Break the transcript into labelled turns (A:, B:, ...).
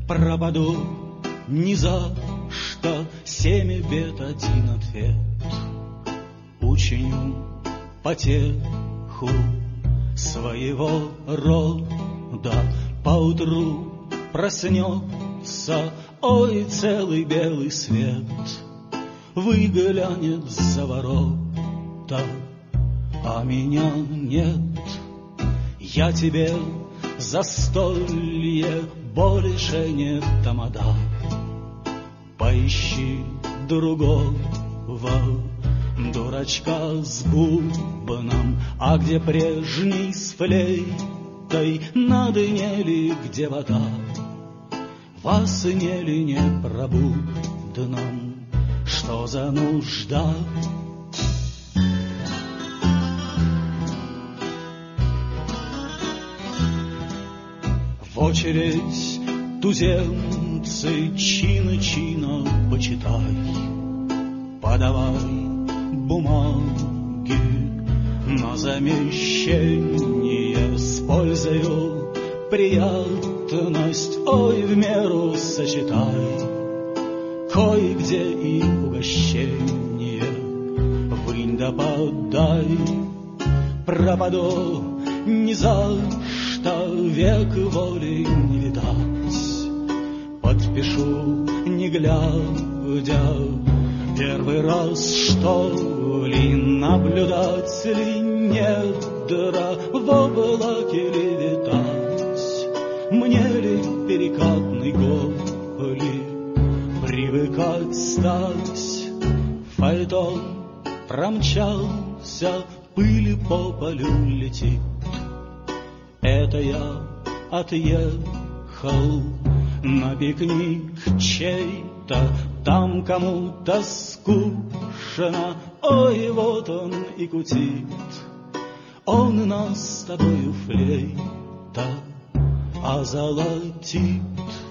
A: пропаду ни за что, 7 бед, 1 ответ. Учиню потеху своего рода, поутру проснется, ой, целый белый свет, выглянет за ворота, а меня нет. Я тебе застолье больше не тамада, поищи другого дурачка с бубном, а где прежний с флейтой, на дне ли где вода, во сне ли непробудном, что за нужда? В очередь туземцы чина-чина почитай, подавай бумаги на замещение с пользою приятность, ой, в меру сочетай, кое-где и угощение вынь да подай. Пропаду ни за что, век воли не видать, подпишу не глядя, первый раз, что ли, наблюдать ли недра в облаке ли витать, мне ли перекатный голи привыкать стать. Фаэтон промчался, пыли по полю летит, это я отъехал на пикник чей-то, там кому-то скучно, ой, вот он и кутит, он нас с тобою флейта озолотит.